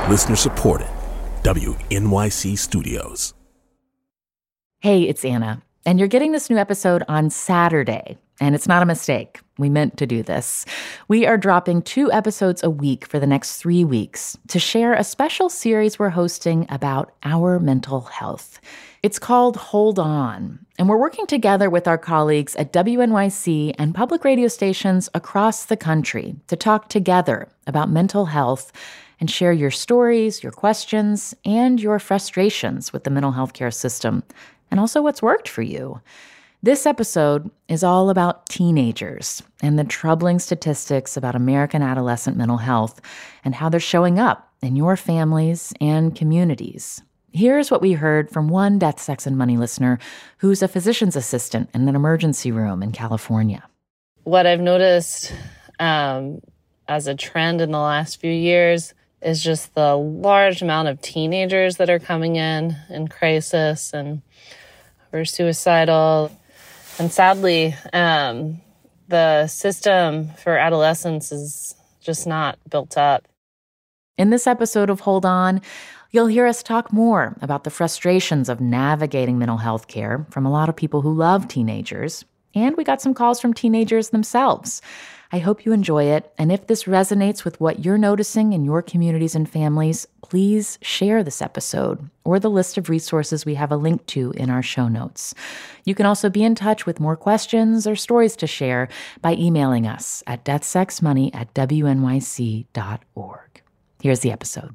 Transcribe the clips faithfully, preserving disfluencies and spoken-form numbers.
Listener supported. W N Y C Studios. Hey, it's Anna, and you're getting this new episode on Saturday, and it's not a mistake. We meant to do this. We are dropping two episodes a week for the next three weeks to share a special series we're hosting about our mental health. It's called Hold On, and we're working together with our colleagues at W N Y C and public radio stations across the country to talk together about mental health and share your stories, your questions, and your frustrations with the mental health care system, and also what's worked for you. This episode is all about teenagers and the troubling statistics about American adolescent mental health and how they're showing up in your families and communities. Here's what we heard from one Death, Sex, and Money listener who's a physician's assistant in an emergency room in California. What I've noticed um, as a trend in the last few years is just the large amount of teenagers that are coming in in crisis and who are suicidal. And sadly, um, the system for adolescents is just not built up. In this episode of Hold On, you'll hear us talk more about the frustrations of navigating mental health care from a lot of people who love teenagers. And we got some calls from teenagers themselves. I hope you enjoy it. And if this resonates with what you're noticing in your communities and families, please share this episode or the list of resources we have a link to in our show notes. You can also be in touch with more questions or stories to share by emailing us at deathsexmoney at w n y c dot org. Here's the episode.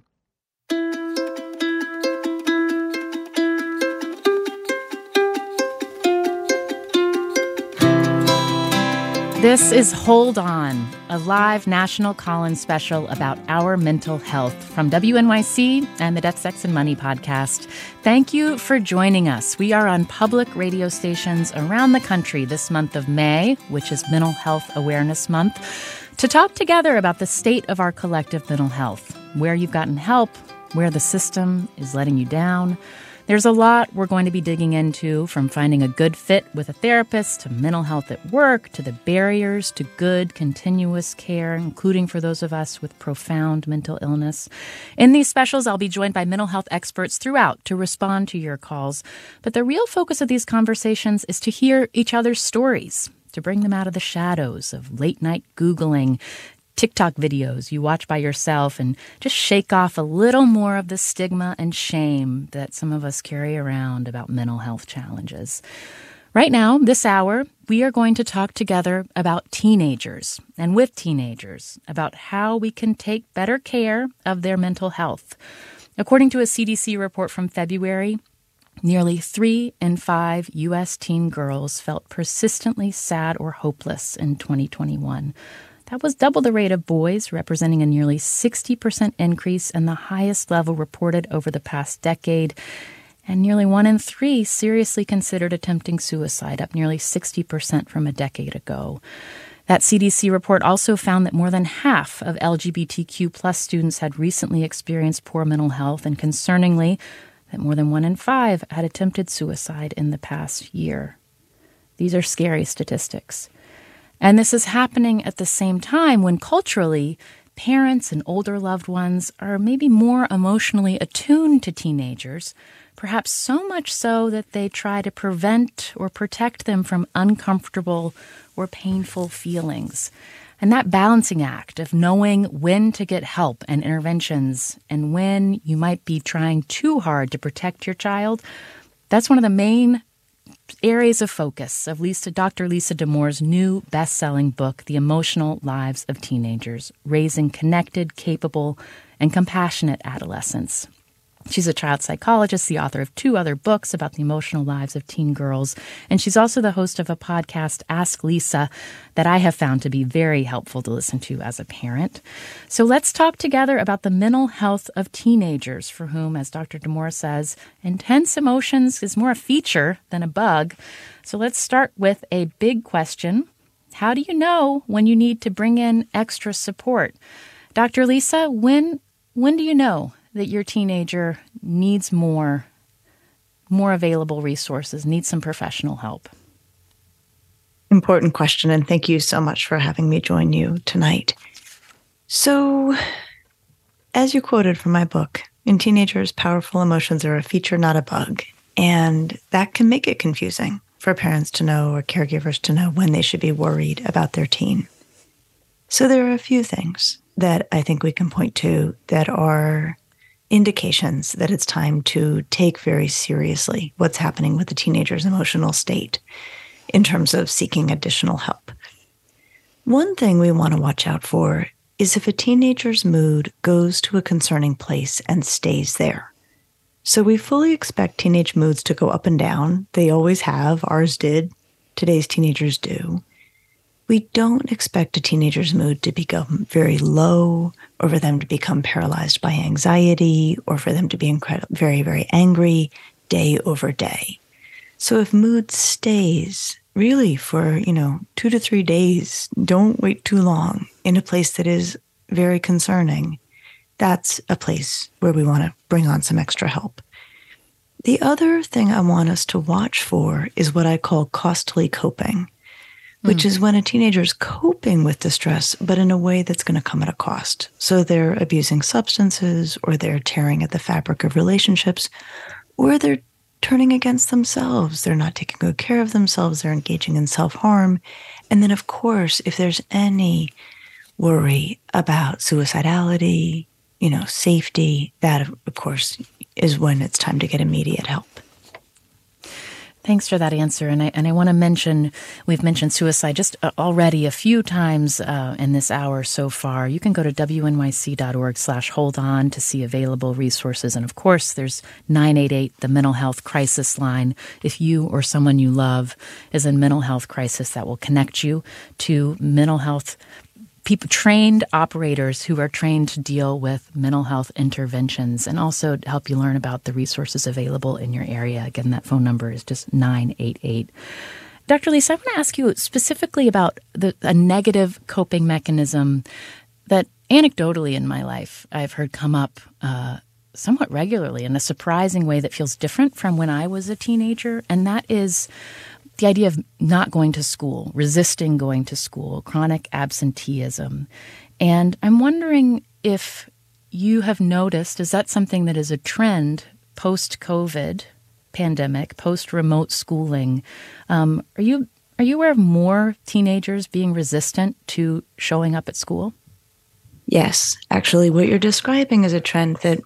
This is Hold On, a live national call-in special about our mental health from W N Y C and the Death, Sex, and Money podcast. Thank you for joining us. We are on public radio stations around the country this month of May, which is Mental Health Awareness Month, to talk together about the state of our collective mental health, where you've gotten help, where the system is letting you down. There's a lot we're going to be digging into, from finding a good fit with a therapist to mental health at work to the barriers to good, continuous care, including for those of us with profound mental illness. In these specials, I'll be joined by mental health experts throughout to respond to your calls. But the real focus of these conversations is to hear each other's stories, to bring them out of the shadows of late-night Googling, TikTok videos you watch by yourself, and just shake off a little more of the stigma and shame that some of us carry around about mental health challenges. Right now, this hour, we are going to talk together about teenagers and with teenagers about how we can take better care of their mental health. According to a C D C report from February, nearly three in five U S teen girls felt persistently sad or hopeless in twenty twenty-one. That was double the rate of boys, representing a nearly sixty percent increase and the highest level reported over the past decade. And nearly one in three seriously considered attempting suicide, up nearly sixty percent from a decade ago. That C D C report also found that more than half of L G B T Q plus students had recently experienced poor mental health, and concerningly, that more than one in five had attempted suicide in the past year. These are scary statistics. And this is happening at the same time when culturally, parents and older loved ones are maybe more emotionally attuned to teenagers, perhaps so much so that they try to prevent or protect them from uncomfortable or painful feelings. And that balancing act of knowing when to get help and interventions and when you might be trying too hard to protect your child, that's one of the main areas of focus of Lisa, Doctor Lisa Damour's new best-selling book, The Emotional Lives of Teenagers, Raising Connected, Capable, and Compassionate Adolescents. She's a child psychologist, the author of two other books about the emotional lives of teen girls, and she's also the host of a podcast, Ask Lisa, that I have found to be very helpful to listen to as a parent. So let's talk together about the mental health of teenagers, for whom, as Doctor Damour says, intense emotions is more a feature than a bug. So let's start with a big question. How do you know when you need to bring in extra support? Doctor Lisa, when when do you know that your teenager needs more, more available resources, needs some professional help? Important question, and thank you so much for having me join you tonight. So as you quoted from my book, in teenagers, powerful emotions are a feature, not a bug. And that can make it confusing for parents to know or caregivers to know when they should be worried about their teen. So there are a few things that I think we can point to that are indications that it's time to take very seriously what's happening with the teenager's emotional state in terms of seeking additional help. One thing we want to watch out for is if a teenager's mood goes to a concerning place and stays there. So we fully expect teenage moods to go up and down. They always have. Ours did. Today's teenagers do. We don't expect a teenager's mood to become very low, or for them to become paralyzed by anxiety, or for them to be incredible, very, very angry day over day. So if mood stays really for, you know, two to three days, don't wait too long in a place that is very concerning, that's a place where we want to bring on some extra help. The other thing I want us to watch for is what I call costly coping, which mm. is when a teenager is coping with distress, but in a way that's going to come at a cost. So they're abusing substances, or they're tearing at the fabric of relationships, or they're turning against themselves. They're not taking good care of themselves. They're engaging in self-harm. And then, of course, if there's any worry about suicidality, you know, safety, that, of course, is when it's time to get immediate help. Thanks for that answer. And I and I want to mention, we've mentioned suicide just already a few times uh, in this hour so far. You can go to W N Y C dot org slash hold on to see available resources. And of course, there's nine eight eight, the mental health crisis line. If you or someone you love is in mental health crisis, that will connect you to mental health people, trained operators who are trained to deal with mental health interventions, and also to help you learn about the resources available in your area. Again, that phone number is just nine eight eight. Doctor Lisa, I want to ask you specifically about the, a negative coping mechanism that anecdotally in my life I've heard come up uh, somewhat regularly in a surprising way that feels different from when I was a teenager, and that is the idea of not going to school, resisting going to school, chronic absenteeism. And I'm wondering if you have noticed, is that something that is a trend post-COVID pandemic, post-remote schooling? Um, are you are you aware of more teenagers being resistant to showing up at school? Yes. Actually, what you're describing is a trend that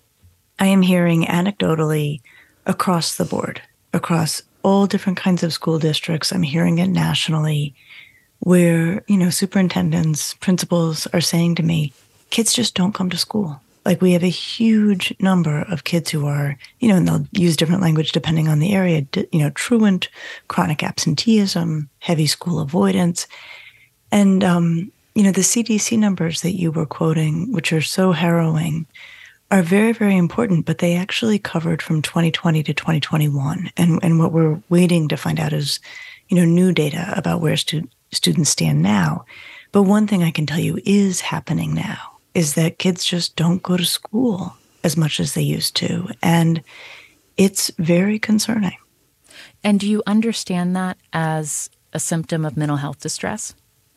I am hearing anecdotally across the board, across all different kinds of school districts. I'm hearing it nationally, where, you know, superintendents, principals are saying to me, kids just don't come to school. Like, we have a huge number of kids who are, you know, and they'll use different language depending on the area, you know, truant, chronic absenteeism, heavy school avoidance. And, um, you know, the C D C numbers that you were quoting, which are so harrowing, are very, very important, but they actually covered from twenty twenty to twenty twenty-one. And, and what we're waiting to find out is, you know, new data about where stu- students stand now. But one thing I can tell you is happening now is that kids just don't go to school as much as they used to. And it's very concerning. And do you understand that as a symptom of mental health distress?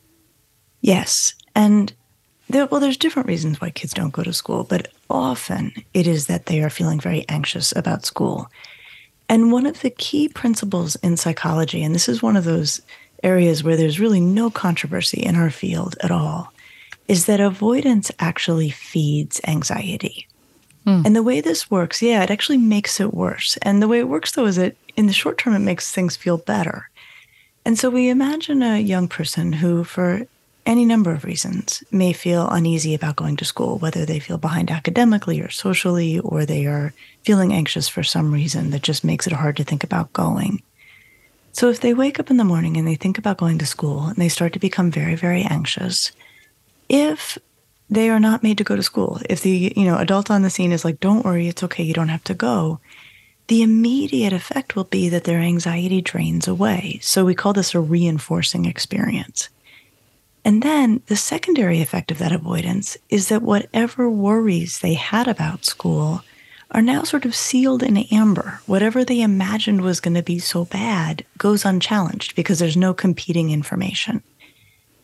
Yes. And There, well, there's different reasons why kids don't go to school, but often it is that they are feeling very anxious about school. And one of the key principles in psychology, and this is one of those areas where there's really no controversy in our field at all, is that avoidance actually feeds anxiety. Hmm. And the way this works, yeah, it actually makes it worse. And the way it works, though, is that in the short term, it makes things feel better. And so we imagine a young person who, for any number of reasons, may feel uneasy about going to school, whether they feel behind academically or socially, or they are feeling anxious for some reason that just makes it hard to think about going. So if they wake up in the morning and they think about going to school and they start to become very, very anxious, if they are not made to go to school, if the, you know, adult on the scene is like, don't worry, it's okay, you don't have to go, the immediate effect will be that their anxiety drains away. So we call this a reinforcing experience. And then the secondary effect of that avoidance is that whatever worries they had about school are now sort of sealed in amber. Whatever they imagined was going to be so bad goes unchallenged because there's no competing information.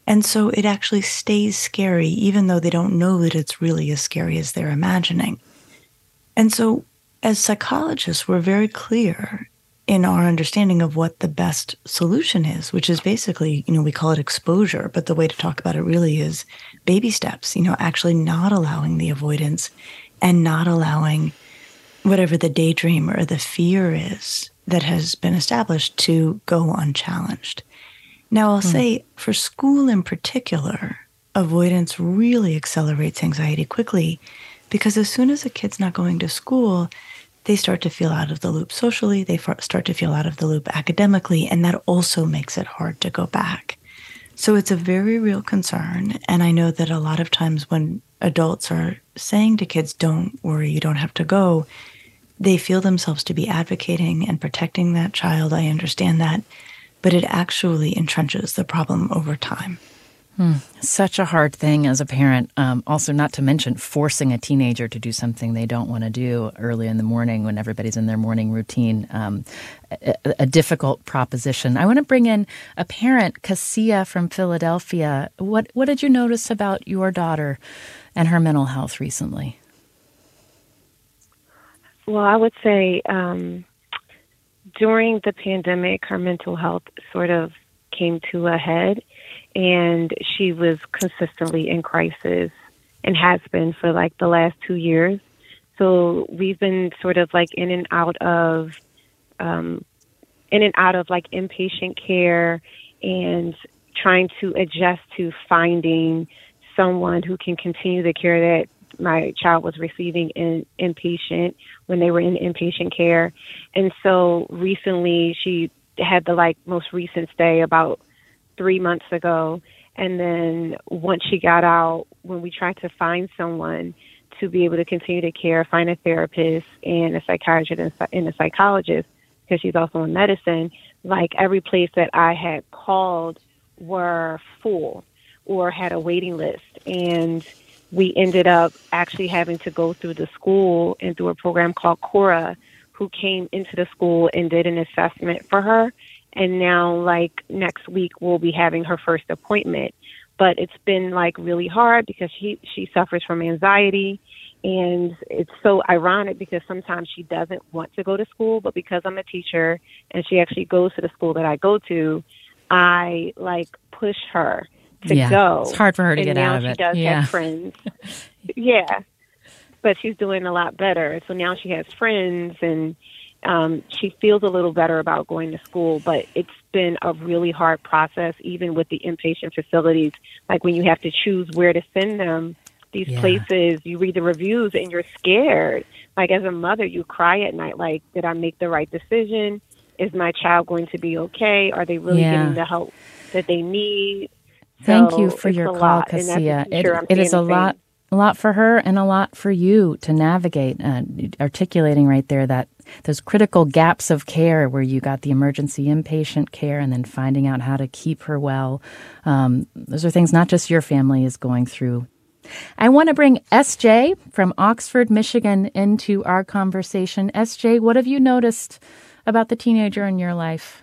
And so it actually stays scary, even though they don't know that it's really as scary as they're imagining. And so as psychologists, we're very clear in our understanding of what the best solution is, which is basically, you know, we call it exposure, but the way to talk about it really is baby steps, you know, actually not allowing the avoidance and not allowing whatever the daydream or the fear is that has been established to go unchallenged. Now, I'll mm. say for school in particular, avoidance really accelerates anxiety quickly because as soon as a kid's not going to school, they start to feel out of the loop socially, they start to feel out of the loop academically, and that also makes it hard to go back. So it's a very real concern, and I know that a lot of times when adults are saying to kids, don't worry, you don't have to go, they feel themselves to be advocating and protecting that child. I understand that, but it actually entrenches the problem over time. Hmm. Such a hard thing as a parent. Um, also, not to mention forcing a teenager to do something they don't want to do early in the morning when everybody's in their morning routine. Um, a, a difficult proposition. I want to bring in a parent, Cassia from Philadelphia. What what did you notice about your daughter and her mental health recently? Well, I would say um, during the pandemic, her mental health sort of came to a head. And she was consistently in crisis and has been for like the last two years. So we've been sort of like in and out of, um, in and out of like inpatient care and trying to adjust to finding someone who can continue the care that my child was receiving in inpatient when they were in inpatient care. And so recently she had the like most recent stay about three months ago. And then once she got out, when we tried to find someone to be able to continue to care, find a therapist and a psychiatrist and a psychologist, because she's also in medicine, like every place that I had called were full or had a waiting list. And we ended up actually having to go through the school and through a program called Cora, who came into the school and did an assessment for her. And now, like, next week, we'll be having her first appointment. But it's been, like, really hard because she, she suffers from anxiety. And it's so ironic because sometimes she doesn't want to go to school. But because I'm a teacher and she actually goes to the school that I go to, I, like, push her to yeah, go. It's hard for her to and get out of it. And now she does yeah. have friends. yeah. But she's doing a lot better. So now she has friends and Um, she feels a little better about going to school, but it's been a really hard process, even with the inpatient facilities. Like when you have to choose where to send them, these yeah. places, you read the reviews and you're scared. Like as a mother, you cry at night, like, did I make the right decision? Is my child going to be okay? Are they really yeah. getting the help that they need? Thank so you for your call, Cassia. It, it is a lot. A lot for her and a lot for you to navigate, uh, articulating right there that those critical gaps of care where you got the emergency inpatient care and then finding out how to keep her well. Um, those are things not just your family is going through. I want to bring S J from Oxford, Michigan into our conversation. S J, what have you noticed about the teenager in your life?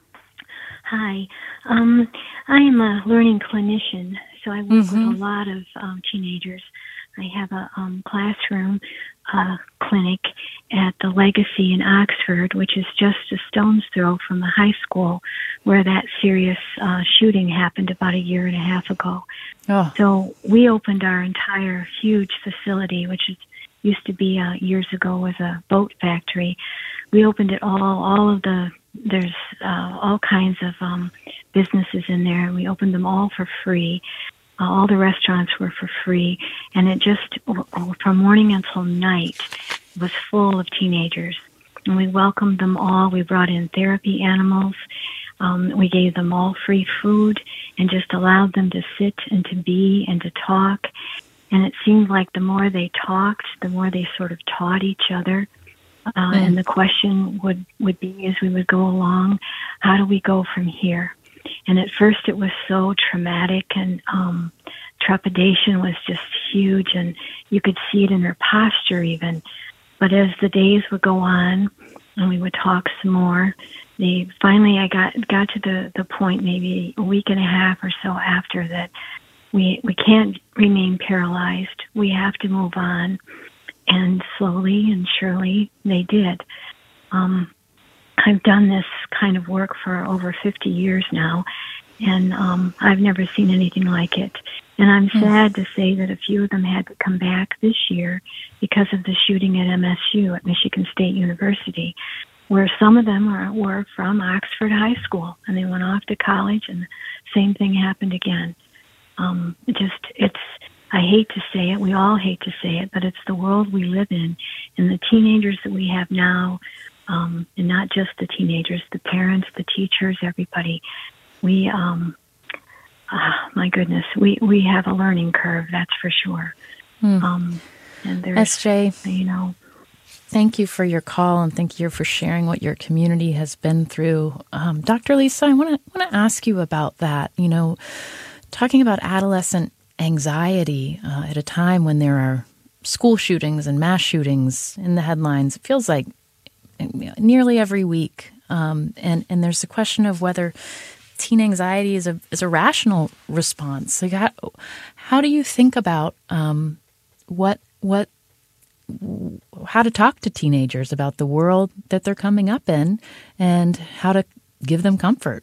Hi. Um, I am a learning clinician, so I work mm-hmm. with a lot of um, teenagers. I have a um, classroom uh, clinic at the Legacy in Oxford, which is just a stone's throw from the high school where that serious uh, shooting happened about a year and a half ago. Oh. So we opened our entire huge facility, which is, used to be uh, years ago was a boat factory. We opened it all, all of the, there's uh, all kinds of um, businesses in there, and we opened them all for free. Uh, all the restaurants were for free, and it just, from morning until night, was full of teenagers. And we welcomed them all. We brought in therapy animals. Um, we gave them all free food and just allowed them to sit and to be and to talk. And it seemed like the more they talked, the more they sort of taught each other. Uh, mm. And the question would, would be, as we would go along, how do we go from here? And at first it was so traumatic, and um, trepidation was just huge, and you could see it in her posture even. But as the days would go on and we would talk some more, they finally, I got got to the, the point maybe a week and a half or so after that we we can't remain paralyzed. We have to move on. And slowly and surely they did. Um, I've done this kind of work for over fifty years now, and um, I've never seen anything like it. And I'm mm. sad to say that a few of them had to come back this year because of the shooting at M S U, at Michigan State University, where some of them are, were from Oxford High School, and they went off to college, and the same thing happened again. Um, it just, it's, I hate to say it, we all hate to say it, but it's the world we live in, and the teenagers that we have now, um, and not just the teenagers, the parents, the teachers, everybody, we, um, ah, my goodness, we, we have a learning curve, that's for sure. Hmm. Um, and there's, S J, you know, thank you for your call, and thank you for sharing what your community has been through. Um, Doctor Lisa, I want to want to ask you about that. You know, talking about adolescent anxiety uh, at a time when there are school shootings and mass shootings in the headlines, it feels like nearly every week. Um, and and there's the question of whether teen anxiety is a is a rational response. Like how, how do you think about um, what what how to talk to teenagers about the world that they're coming up in and how to give them comfort?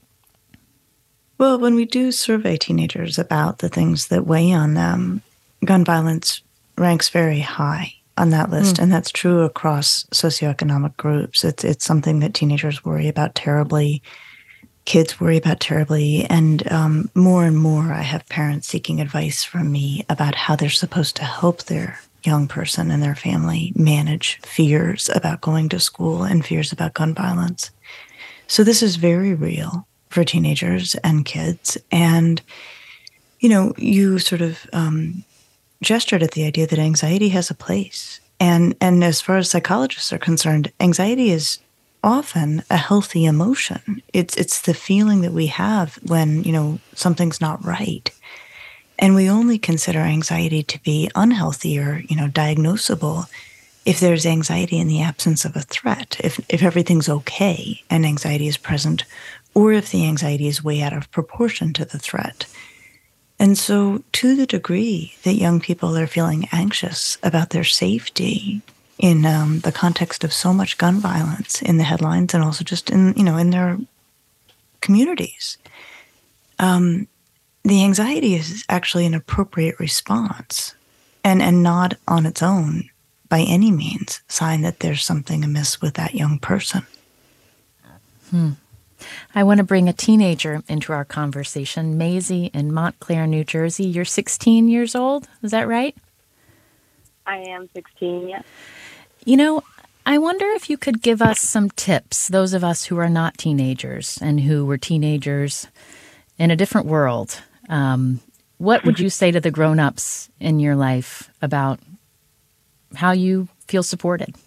Well, when we do survey teenagers about the things that weigh on them, gun violence ranks very high on that list, mm. and that's true across socioeconomic groups. It's it's something that teenagers worry about terribly, kids worry about terribly, and um, more and more I have parents seeking advice from me about how they're supposed to help their young person and their family manage fears about going to school and fears about gun violence. So this is very real for teenagers and kids. And, you know, you sort of um, gestured at the idea that anxiety has a place. And, and as far as psychologists are concerned, anxiety is often a healthy emotion. It's, it's the feeling that we have when, you know, something's not right. And we only consider anxiety to be unhealthy or, you know, diagnosable if there's anxiety in the absence of a threat, if if everything's okay and anxiety is present, or if the anxiety is way out of proportion to the threat. And so to the degree that young people are feeling anxious about their safety in um, the context of so much gun violence in the headlines and also just in, you know, in their communities, um, the anxiety is actually an appropriate response and, and not on its own by any means sign that there's something amiss with that young person. Hmm. I want to bring a teenager into our conversation. Maisie in Montclair, New Jersey. You're sixteen years old, is that right? I am sixteen, yes. You know, I wonder if you could give us some tips, those of us who are not teenagers and who were teenagers in a different world. Um, what would you say to the grown-ups in your life about how you feel supported?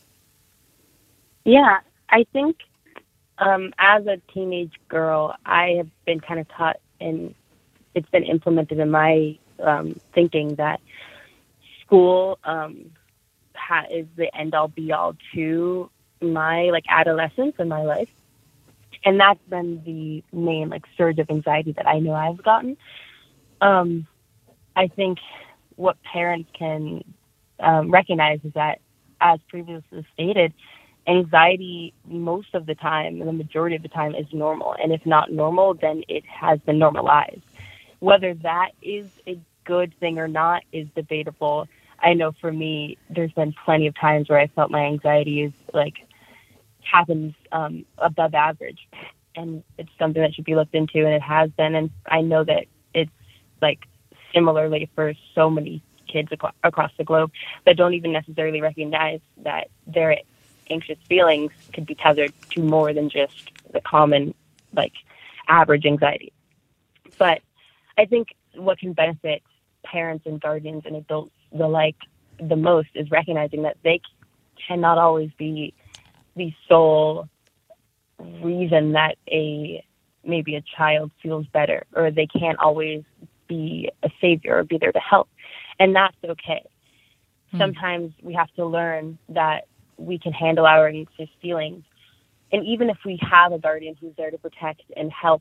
Yeah, I think um, as a teenage girl, I have been kind of taught, and it's been implemented in my um, thinking that school um, ha- is the end-all, be-all to my like adolescence and my life. And that's been the main like surge of anxiety that I know I've gotten. Um, I think what parents can um, recognize is that, as previously stated, anxiety most of the time, the majority of the time, is normal. And if not normal, then it has been normalized. Whether that is a good thing or not is debatable. I know for me, there's been plenty of times where I felt my anxiety is like happens um, above average. And it's something that should be looked into, and it has been. And I know that it's like similarly for so many kids ac- across the globe that don't even necessarily recognize that their anxious feelings could be tethered to more than just the common, like, average anxiety. But I think what can benefit parents and guardians and adults the like the most is recognizing that they cannot always be the sole reason that a maybe a child feels better, or they can't always be a savior or be there to help. And that's okay. Mm. Sometimes we have to learn that we can handle our anxious feelings and even if we have a guardian who's there to protect and help,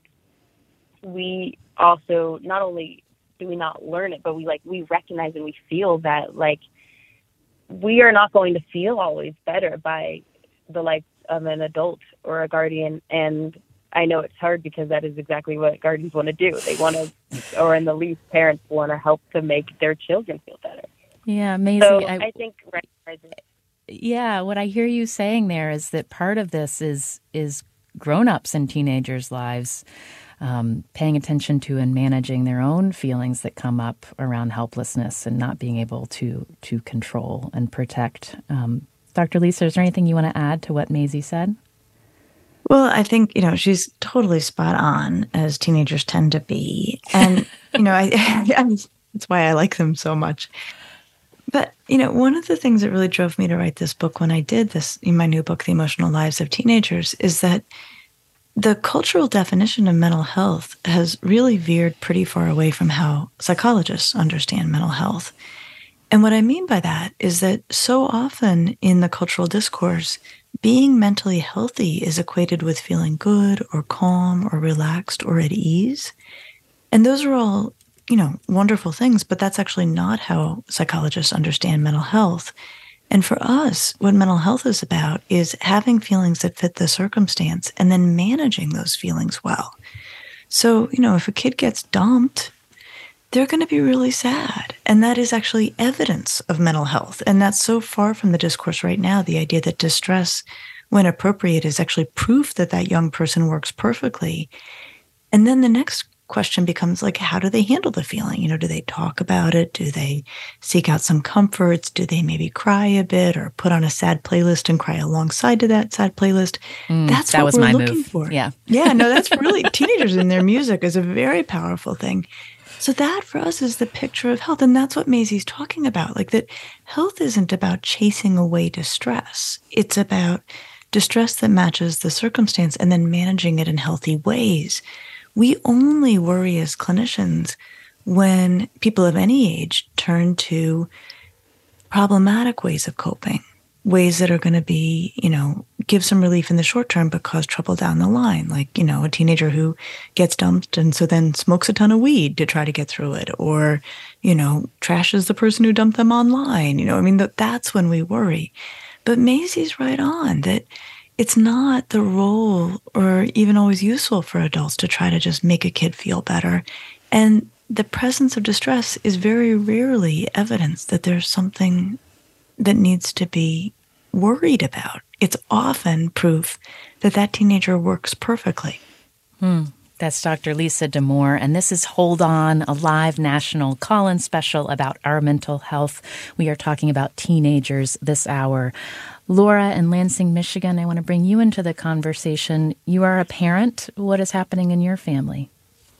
we also not only do we not learn it, but we like we recognize and we feel that like we are not going to feel always better by the likes of an adult or a guardian. And I know it's hard because that is exactly what guardians want to do. They want to, or in the least, parents want to help to make their children feel better. Yeah, Maisie. So I, I think recognizing. Yeah, what I hear you saying there is that part of this is is grown-ups and teenagers' lives um, paying attention to and managing their own feelings that come up around helplessness and not being able to to control and protect. Um, Doctor Lisa, is there anything you want to add to what Maisie said? Well, I think, you know, she's totally spot on, as teenagers tend to be. And, you know, I, I that's why I like them so much. But, you know, one of the things that really drove me to write this book when I did this, in my new book, The Emotional Lives of Teenagers, is that the cultural definition of mental health has really veered pretty far away from how psychologists understand mental health. And what I mean by that is that so often in the cultural discourse, being mentally healthy is equated with feeling good or calm or relaxed or at ease. And those are all, you know, wonderful things, but that's actually not how psychologists understand mental health. And for us, what mental health is about is having feelings that fit the circumstance and then managing those feelings well. So, you know, if a kid gets dumped, they're going to be really sad. And that is actually evidence of mental health. And that's so far from the discourse right now, the idea that distress, when appropriate, is actually proof that that young person works perfectly. And then the next question becomes like, how do they handle the feeling? You know, do they talk about it? Do they seek out some comforts? Do they maybe cry a bit or put on a sad playlist and cry alongside to that sad playlist? Mm, that's that what was we're my looking move. for. Yeah. Yeah, no, that's really, teenagers in their music is a very powerful thing. So that for us is the picture of health. And that's what Maisie's talking about. Like that health isn't about chasing away distress. It's about distress that matches the circumstance and then managing it in healthy ways. We only worry as clinicians when people of any age turn to problematic ways of coping, ways that are going to be, you know, give some relief in the short term but cause trouble down the line. Like, you know, a teenager who gets dumped and so then smokes a ton of weed to try to get through it, or, you know, trashes the person who dumped them online. You know, I mean, that that's when we worry. But Maisie's right on that it's not the role or even always useful for adults to try to just make a kid feel better. And the presence of distress is very rarely evidence that there's something that needs to be worried about. It's often proof that that teenager works perfectly. Hmm. That's Doctor Lisa Damour, and this is Hold On, a live national call-in special about our mental health. We are talking about teenagers this hour. Laura in Lansing, Michigan, I want to bring you into the conversation. You are a parent. What is happening in your family?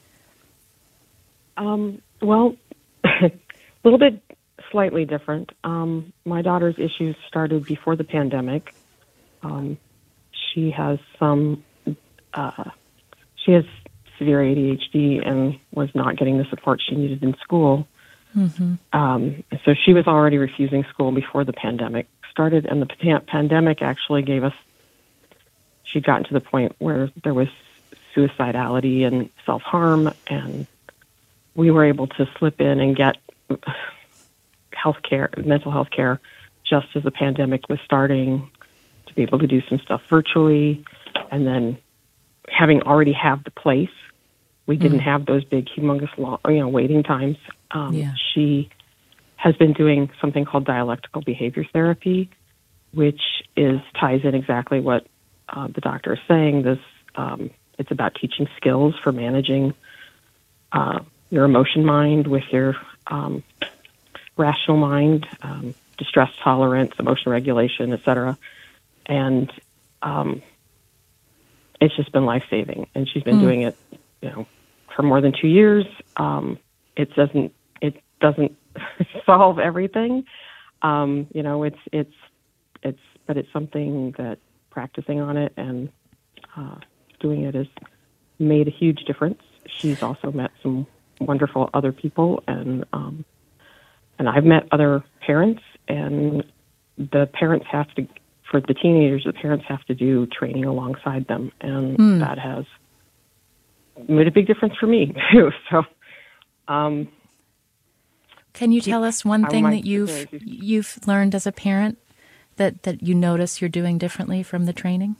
Um, well, a little bit slightly different. Um, my daughter's issues started before the pandemic. Um, she has some, uh, she has severe A D H D and was not getting the support she needed in school. Mm-hmm. Um, so she was already refusing school before the pandemic started, and the pan- pandemic actually gave us, she'd gotten to the point where there was suicidality and self-harm, and we were able to slip in and get health care, mental health care, just as the pandemic was starting, to be able to do some stuff virtually. And then having already have the place, we didn't mm. have those big, humongous, long, you know, waiting times. Um, yeah. She has been doing something called dialectical behavior therapy, which is ties in exactly what uh, the doctor is saying. This um, it's about teaching skills for managing uh, your emotion mind with your um, rational mind, um, distress tolerance, emotion regulation, et cetera. And um, it's just been life-saving. And she's been mm. doing it, you know, for more than two years. Um, it doesn't it doesn't solve everything. Um, you know, it's it's it's but it's something that practicing on it and uh, doing it has made a huge difference. She's also met some wonderful other people, and um, and I've met other parents, and the parents have to for the teenagers, the parents have to do training alongside them, and Mm. that has made a big difference for me too. So, um, can you tell us one I thing might- that you've you've learned as a parent that that you notice you're doing differently from the training?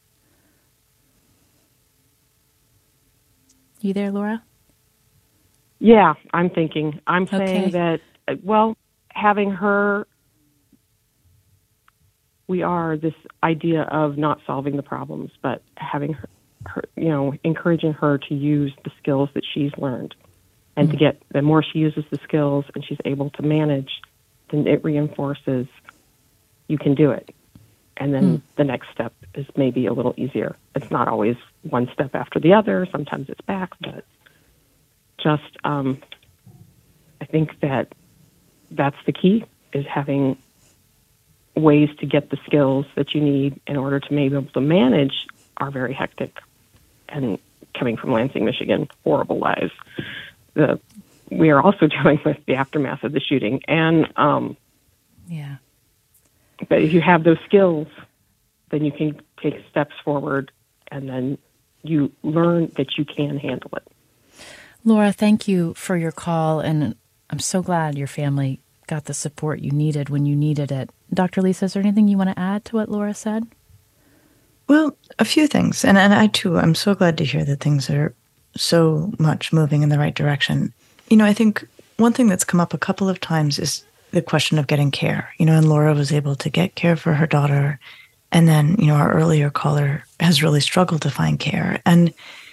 You there, Laura? Yeah, I'm thinking. I'm Okay. saying that, uh, well, having her, we are this idea of not solving the problems, but having her, her you know, encouraging her to use the skills that she's learned. And Mm. to get, the more she uses the skills and she's able to manage, then it reinforces you can do it. And then Mm. the next step is maybe a little easier. It's not always one step after the other. Sometimes it's back, but just, um, I think that that's the key, is having ways to get the skills that you need in order to maybe be able to manage our very hectic, and coming from Lansing, Michigan, horrible lives. The, we are also dealing with the aftermath of the shooting. And, um, Yeah. but if you have those skills, then you can take steps forward, and then you learn that you can handle it. Laura, thank you for your call, and I'm so glad your family got the support you needed when you needed it. Doctor Lisa, is there anything you want to add to what Laura said? Well, a few things. And, and I, too, I'm so glad to hear that things are so much moving in the right direction. You know, I think one thing that's come up a couple of times is the question of getting care. You know, and Laura was able to get care for her daughter. And then, you know, our earlier caller has really struggled to find care. And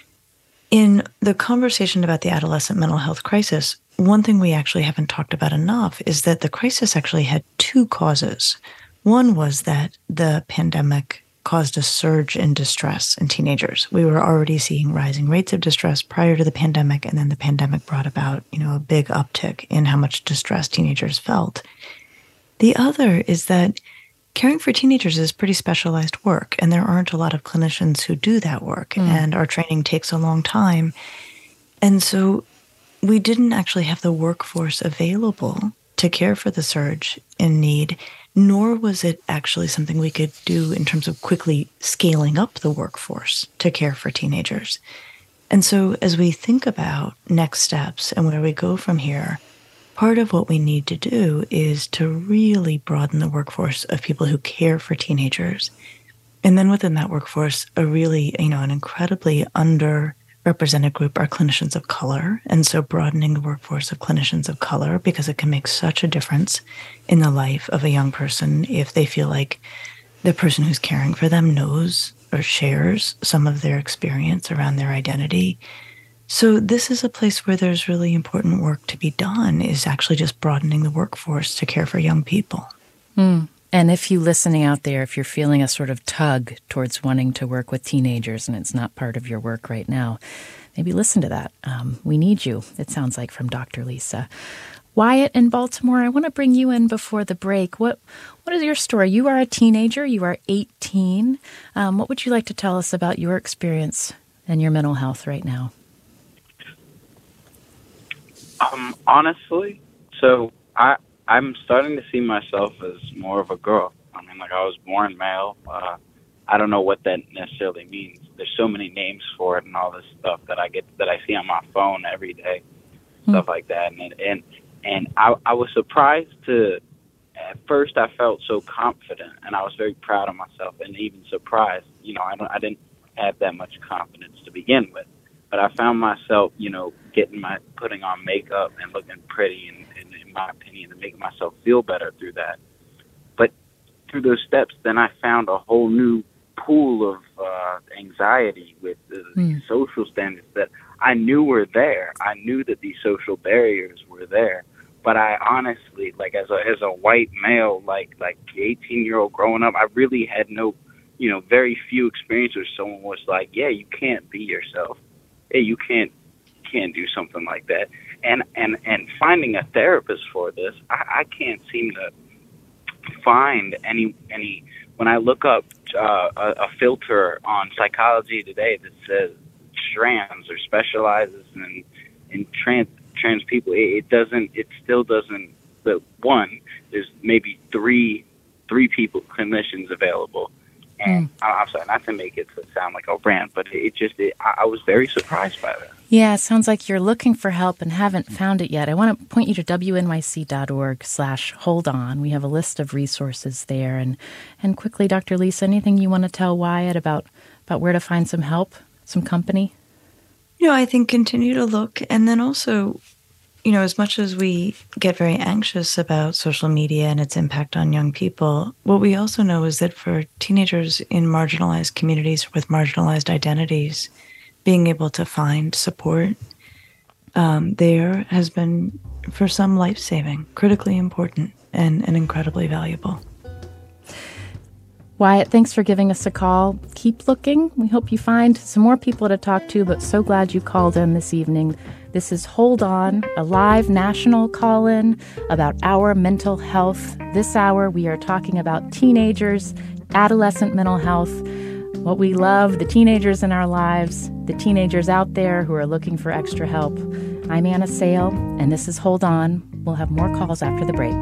in the conversation about the adolescent mental health crisis, one thing we actually haven't talked about enough is that the crisis actually had two causes. One was that the pandemic caused a surge in distress in teenagers. We were already seeing rising rates of distress prior to the pandemic, and then the pandemic brought about, you know, a big uptick in how much distress teenagers felt. The other is that caring for teenagers is pretty specialized work, and there aren't a lot of clinicians who do that work, mm. and our training takes a long time. And so we didn't actually have the workforce available to care for the surge in need, nor was it actually something we could do in terms of quickly scaling up the workforce to care for teenagers. And so as we think about next steps and where we go from here, part of what we need to do is to really broaden the workforce of people who care for teenagers. And then within that workforce, a really, you know, an incredibly underrepresented group are clinicians of color. And so broadening the workforce of clinicians of color, because it can make such a difference in the life of a young person if they feel like the person who's caring for them knows or shares some of their experience around their identity. So this is a place where there's really important work to be done, is actually just broadening the workforce to care for young people. Mm. And if you listening out there, if you're feeling a sort of tug towards wanting to work with teenagers and it's not part of your work right now, maybe listen to that. Um, we need you, it sounds like, from Doctor Lisa. Wyatt in Baltimore, I want to bring you in before the break. What What is your story? You are a teenager. You are eighteen. Um, what would you like to tell us about your experience and your mental health right now? Um, honestly, so I, I'm starting to see myself as more of a girl. I mean, like, I was born male. Uh, I don't know what that necessarily means. There's so many names for it and all this stuff that I get, that I see on my phone every day, mm. stuff like that. And, and, and I, I was surprised to, at first I felt so confident and I was very proud of myself, and even surprised. You know, I don't, I didn't have that much confidence to begin with. But I found myself, you know, getting my, putting on makeup and looking pretty, and, and in my opinion, and making myself feel better through that. But through those steps, then I found a whole new pool of uh, anxiety with the mm. social standards that I knew were there. I knew that these social barriers were there. But I honestly, like, as a as a white male, like like eighteen-year-old growing up, I really had no, you know, very few experiences where someone was like, yeah, you can't be yourself. Hey, you can't can't do something like that. And and, and finding a therapist for this, I, I can't seem to find any any. When I look up uh, a, a filter on Psychology Today that says trans or specializes in in trans trans people, it, it doesn't. It still doesn't. But one, there's maybe three three people clinicians available. And mm. I'm sorry, not to make it sound like a rant, but it just, it, I, I was very surprised by that. Yeah, it sounds like you're looking for help and haven't found it yet. I want to point you to wnyc.org slash hold on. We have a list of resources there. And and quickly, Doctor Lisa, anything you want to tell Wyatt about, about where to find some help, some company? You know, I think continue to look. And then also, you know, as much as we get very anxious about social media and its impact on young people, what we also know is that for teenagers in marginalized communities with marginalized identities, being able to find support um, there has been, for some, life-saving, critically important, and, and incredibly valuable. Wyatt, thanks for giving us a call. Keep looking. We hope you find some more people to talk to, but so glad you called in this evening. This is Hold On, a live national call-in about our mental health. This hour, we are talking about teenagers, adolescent mental health, what we love, the teenagers in our lives, the teenagers out there who are looking for extra help. I'm Anna Sale, and this is Hold On. We'll have more calls after the break.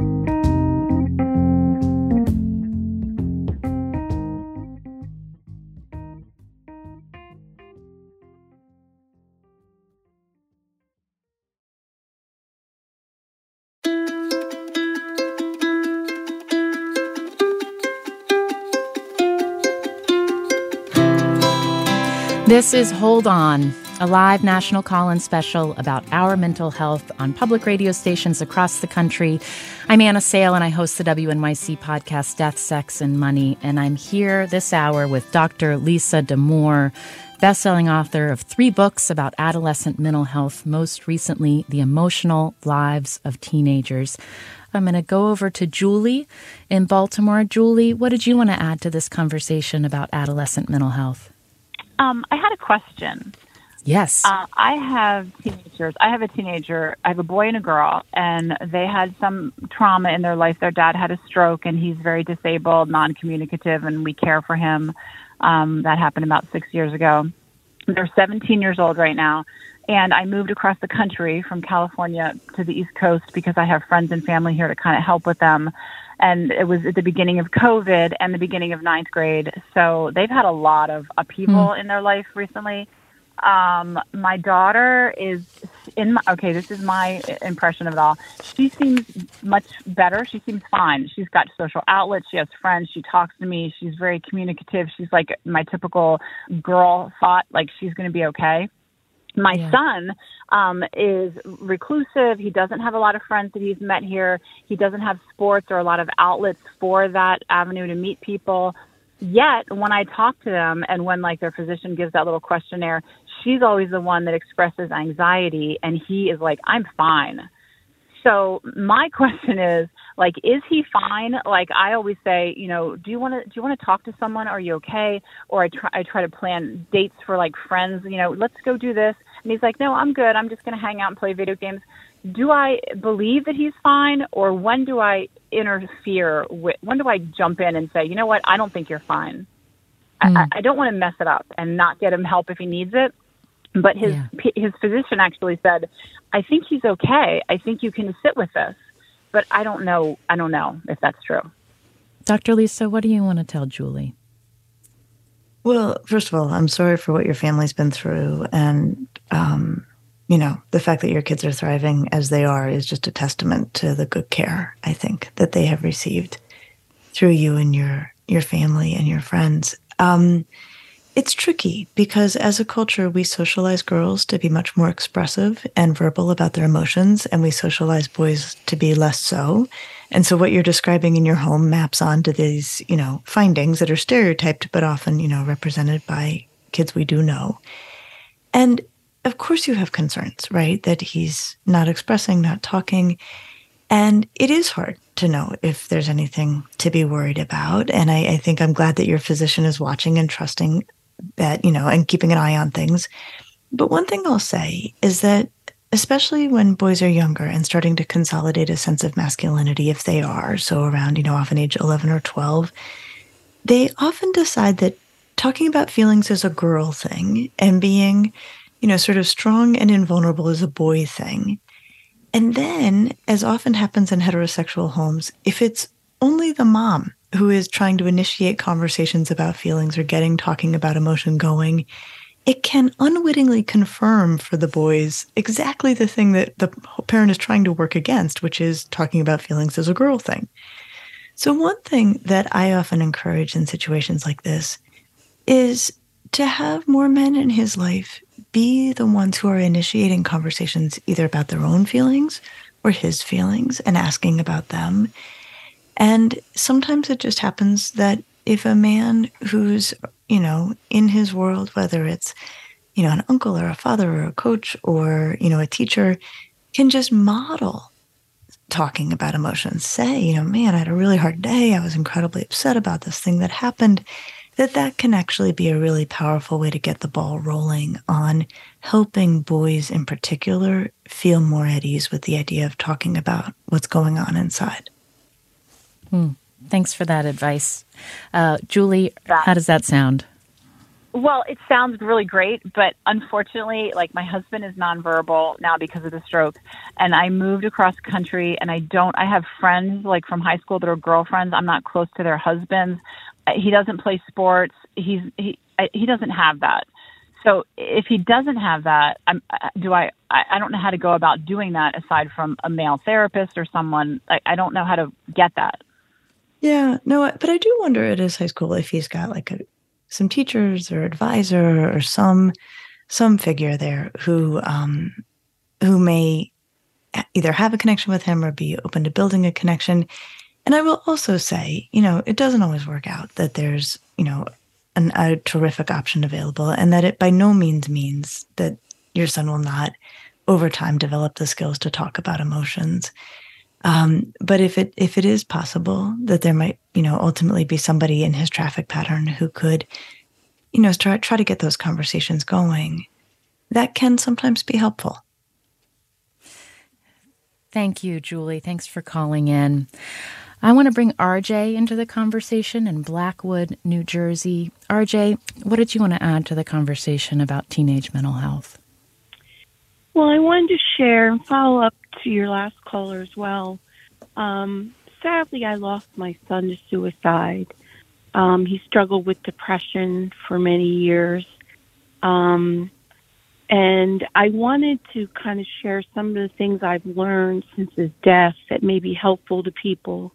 This is Hold On, a live national call-in special about our mental health on public radio stations across the country. I'm Anna Sale, and I host the W N Y C podcast Death, Sex, and Money. And I'm here this hour with Doctor Lisa Damour, best-selling author of three books about adolescent mental health, most recently, The Emotional Lives of Teenagers. I'm going to go over to Julie in Baltimore. Julie, what did you want to add to this conversation about adolescent mental health? Um, I had a question. Yes. Uh, I have teenagers. I have a teenager. I have a boy and a girl, and they had some trauma in their life. Their dad had a stroke, and he's very disabled, non-communicative, and we care for him. Um, that happened about six years ago. They're seventeen years old right now, and I moved across the country from California to the East Coast because I have friends and family here to kind of help with them. And it was at the beginning of COVID and the beginning of ninth grade. So they've had a lot of upheaval mm. in their life recently. Um, my daughter is in my, okay, this is my impression of it all. She seems much better. She seems fine. She's got social outlets. She has friends. She talks to me. She's very communicative. She's like my typical girl thought, like she's going to be okay. My yeah. son um, is reclusive. He doesn't have a lot of friends that he's met here. He doesn't have sports or a lot of outlets for that avenue to meet people. Yet, when I talk to them and when like their physician gives that little questionnaire, she's always the one that expresses anxiety, and he is like, I'm fine. So my question is, like, is he fine? Like, I always say, you know, do you want to do you want to talk to someone? Are you okay? Or I try I try to plan dates for like friends. You know, let's go do this. And he's like, no, I'm good. I'm just going to hang out and play video games. Do I believe that he's fine, or when do I interfere with? When do I jump in and say, you know what? I don't think you're fine. Mm. I, I don't want to mess it up and not get him help if he needs it. But his yeah. his physician actually said, I think he's okay. I think you can sit with this. But I don't know. I don't know if that's true. Doctor Lisa, what do you want to tell Julie? Well, first of all, I'm sorry for what your family's been through. And, um, you know, the fact that your kids are thriving as they are is just a testament to the good care, I think, that they have received through you and your, your family and your friends. Um, It's tricky because as a culture, we socialize girls to be much more expressive and verbal about their emotions, and we socialize boys to be less so. And so what you're describing in your home maps onto these, you know, findings that are stereotyped, but often, you know, represented by kids we do know. And of course you have concerns, right? That he's not expressing, not talking. And it is hard to know if there's anything to be worried about. And I, I think I'm glad that your physician is watching and trusting that, you know, and keeping an eye on things. But one thing I'll say is that, especially when boys are younger and starting to consolidate a sense of masculinity, if they are, so around, you know, often age eleven or twelve, they often decide that talking about feelings is a girl thing and being, you know, sort of strong and invulnerable is a boy thing. And then, as often happens in heterosexual homes, if it's only the mom who is trying to initiate conversations about feelings or getting talking about emotion going, it can unwittingly confirm for the boys exactly the thing that the parent is trying to work against, which is talking about feelings as a girl thing. So one thing that I often encourage in situations like this is to have more men in his life be the ones who are initiating conversations either about their own feelings or his feelings and asking about them. And sometimes it just happens that if a man who's, you know, in his world, whether it's, you know, an uncle or a father or a coach or, you know, a teacher, can just model talking about emotions, say, you know, man, I had a really hard day. I was incredibly upset about this thing that happened, that that can actually be a really powerful way to get the ball rolling on helping boys in particular feel more at ease with the idea of talking about what's going on inside. Hmm. Thanks for that advice. Uh, Julie, how does that sound? Well, it sounds really great, but unfortunately, like my husband is nonverbal now because of the stroke, and I moved across country, and I don't, I have friends like from high school that are girlfriends. I'm not close to their husbands. He doesn't play sports. He's, he, he doesn't have that. So if he doesn't have that, I'm, do I, I don't know how to go about doing that aside from a male therapist or someone. I, I don't know how to get that. Yeah, no, but I do wonder at his high school if he's got like a, some teachers or advisor or some some figure there who um, who may either have a connection with him or be open to building a connection. And I will also say, you know, it doesn't always work out that there's, you know, an, a terrific option available, and that it by no means means that your son will not over time develop the skills to talk about emotions. Um, but if it if it is possible that there might, you know, ultimately be somebody in his traffic pattern who could, you know, try, try to get those conversations going, that can sometimes be helpful. Thank you, Julie. Thanks for calling in. I want to bring R J into the conversation in Blackwood, New Jersey. R J, what did you want to add to the conversation about teenage mental health? Well, I wanted to share and follow up to your last caller as well. Um, sadly, I lost my son to suicide. Um, he struggled with depression for many years. Um, and I wanted to kind of share some of the things I've learned since his death that may be helpful to people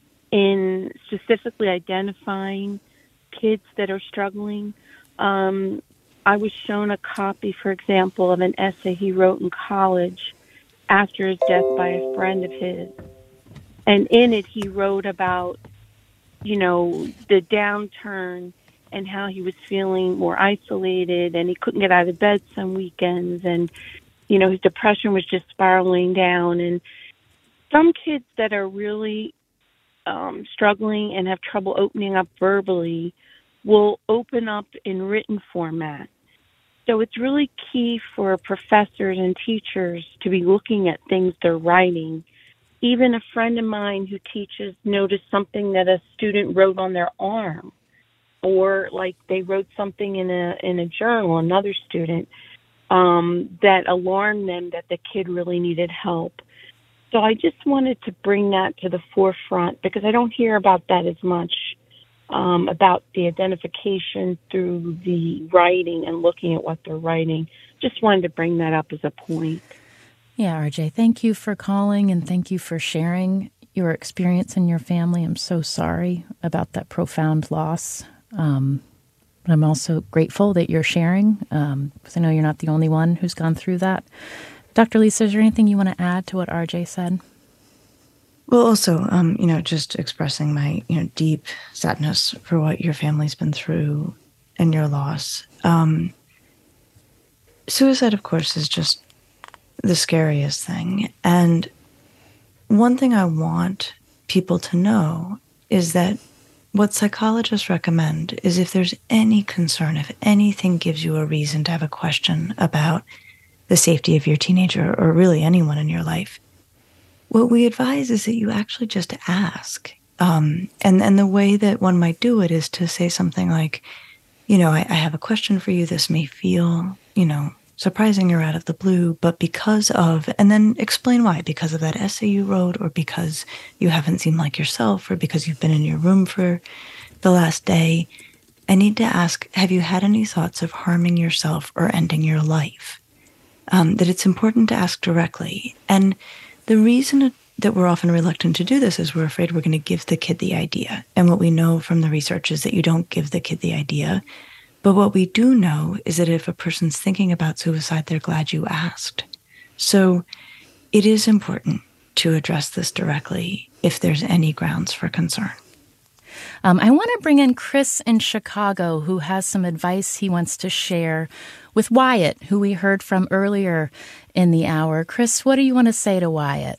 in specifically identifying kids that are struggling. Um, I was shown a copy, for example, of an essay he wrote in college after his death by a friend of his. And in it, he wrote about, you know, the downturn and how he was feeling more isolated and he couldn't get out of bed some weekends. And, you know, his depression was just spiraling down. And some kids that are really um, struggling and have trouble opening up verbally will open up in written format. So it's really key for professors and teachers to be looking at things they're writing. Even a friend of mine who teaches noticed something that a student wrote on their arm, or like they wrote something in a in a journal, another student, um, that alarmed them that the kid really needed help. So I just wanted to bring that to the forefront because I don't hear about that as much. Um, about the identification through the writing and looking at what they're writing. Just wanted to bring that up as a point. Yeah, R J, thank you for calling and thank you for sharing your experience in your family. I'm so sorry about that profound loss. Um, but I'm also grateful that you're sharing um, because I know you're not the only one who's gone through that. Doctor Lisa, is there anything you want to add to what R J said? Well, also, um, you know, just expressing my, you know, deep sadness for what your family's been through and your loss. Um, suicide, of course, is just the scariest thing. And one thing I want people to know is that what psychologists recommend is if there's any concern, if anything gives you a reason to have a question about the safety of your teenager or really anyone in your life, what we advise is that you actually just ask. Um, and, and the way that one might do it is to say something like, you know, I, I have a question for you. This may feel, you know, surprising or out of the blue, but because of, and then explain why, because of that essay you wrote, or because you haven't seemed like yourself, or because you've been in your room for the last day, I need to ask, have you had any thoughts of harming yourself or ending your life? Um, that it's important to ask directly. And the reason that we're often reluctant to do this is we're afraid we're going to give the kid the idea. And what we know from the research is that you don't give the kid the idea. But what we do know is that if a person's thinking about suicide, they're glad you asked. So it is important to address this directly if there's any grounds for concern. Um, I want to bring in Chris in Chicago, who has some advice he wants to share with Wyatt, who we heard from earlier in the hour. Chris, what do you want to say to Wyatt?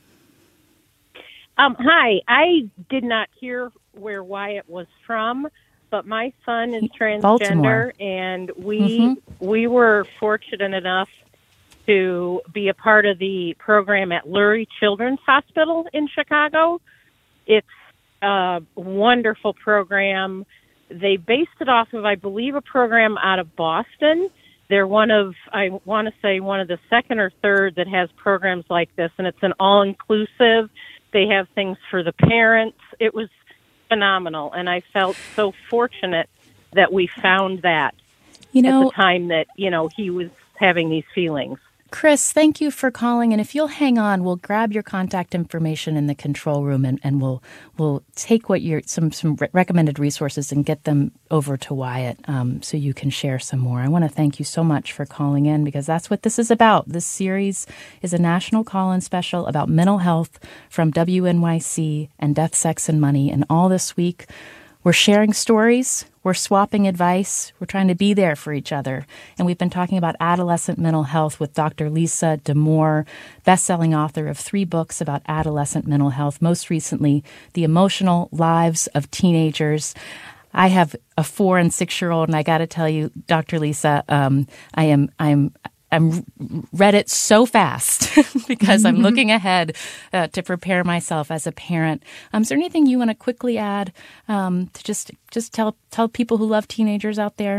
Um, hi, I did not hear where Wyatt was from, but my son is transgender, Baltimore. and we Mm-hmm. we were fortunate enough to be a part of the program at Lurie Children's Hospital in Chicago. It's a wonderful program. They based it off of, I believe, a program out of Boston. They're one of, I want to say, one of the second or third that has programs like this, and it's an all-inclusive. They have things for the parents. It was phenomenal, and I felt so fortunate that we found that you know, at the time that, you know, he was having these feelings. Chris, thank you for calling. And if you'll hang on, we'll grab your contact information in the control room, and, and we'll we'll take what your some some re- recommended resources and get them over to Wyatt um, so you can share some more. I want to thank you so much for calling in, because that's what this is about. This series is a national call-in special about mental health from W N Y C and Death, Sex, and Money. And all this week, we're sharing stories. We're swapping advice. We're trying to be there for each other. And we've been talking about adolescent mental health with Doctor Lisa Damour, best-selling author of three books about adolescent mental health, most recently, The Emotional Lives of Teenagers. I have a four- and six-year-old, and I got to tell you, Doctor Lisa, um, I am I'm I'm read it so fast because I'm looking ahead uh, to prepare myself as a parent. Um, is there anything you want to quickly add um, to just just tell tell people who love teenagers out there?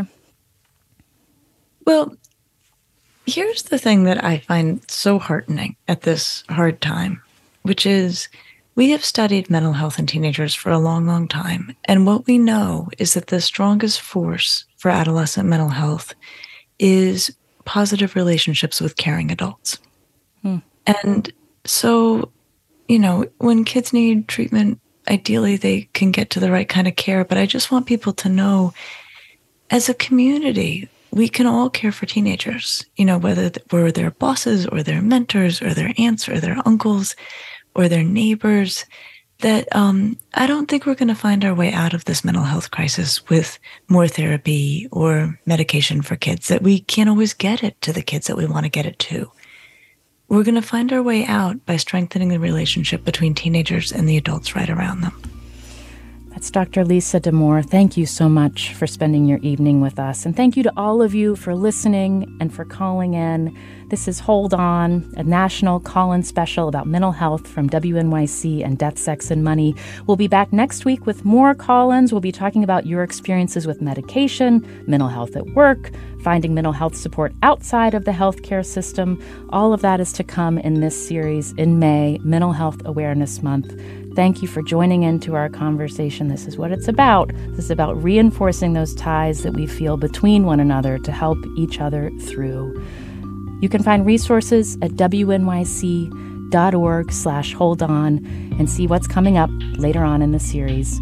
Well, here's the thing that I find so heartening at this hard time, which is we have studied mental health in teenagers for a long, long time. And what we know is that the strongest force for adolescent mental health is positive relationships with caring adults. Hmm. And so, you know, when kids need treatment, ideally they can get to the right kind of care. But I just want people to know, as a community, we can all care for teenagers, you know, whether we're their bosses or their mentors or their aunts or their uncles or their neighbors, that um, I don't think we're going to find our way out of this mental health crisis with more therapy or medication for kids, that we can't always get it to the kids that we want to get it to. We're going to find our way out by strengthening the relationship between teenagers and the adults right around them. That's Doctor Lisa Damour. Thank you so much for spending your evening with us. And thank you to all of you for listening and for calling in. This is Hold On, a national call-in special about mental health from W N Y C and Death, Sex, and Money. We'll be back next week with more call-ins. We'll be talking about your experiences with medication, mental health at work, finding mental health support outside of the healthcare system. All of that is to come in this series in May, Mental Health Awareness Month. Thank you for joining into our conversation. This is what it's about. This is about reinforcing those ties that we feel between one another to help each other through. You can find resources at W N Y C dot org slash hold on and see what's coming up later on in the series.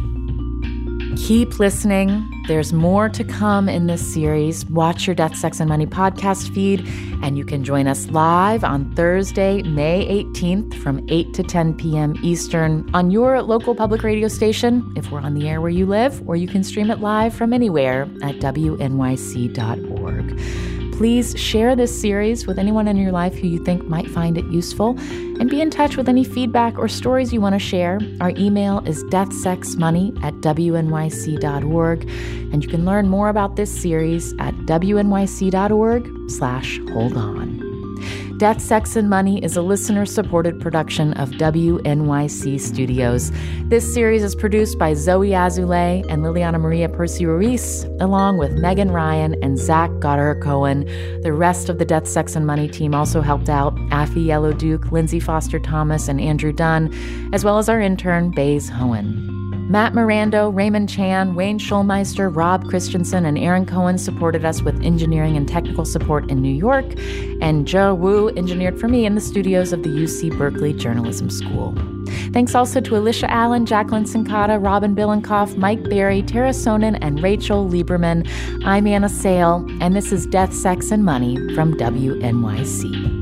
Keep listening. There's more to come in this series. Watch your Death, Sex, and Money podcast feed, and you can join us live on Thursday, May eighteenth from eight to ten p.m. Eastern on your local public radio station if we're on the air where you live, or you can stream it live from anywhere at W N Y C dot org. Please share this series with anyone in your life who you think might find it useful, and be in touch with any feedback or stories you want to share. Our email is deathsexmoney at W N Y C dot org, and you can learn more about this series at W N Y C dot org slash hold on. Death, Sex, and Money is a listener-supported production of W N Y C Studios. This series is produced by Zoe Azulay and Liliana Maria Percy-Ruiz, along with Megan Ryan and Zach Goddard-Cohen. The rest of the Death, Sex, and Money team also helped out: Affy Yellow Duke, Lindsay Foster Thomas, and Andrew Dunn, as well as our intern, Baze Hohen. Matt Mirando, Raymond Chan, Wayne Schulmeister, Rob Christensen, and Aaron Cohen supported us with engineering and technical support in New York, and Joe Wu engineered for me in the studios of the U C Berkeley Journalism School. Thanks also to Alicia Allen, Jacqueline Sincata, Robin Billenkoff, Mike Berry, Tara Sonnen, and Rachel Lieberman. I'm Anna Sale, and this is Death, Sex, and Money from W N Y C.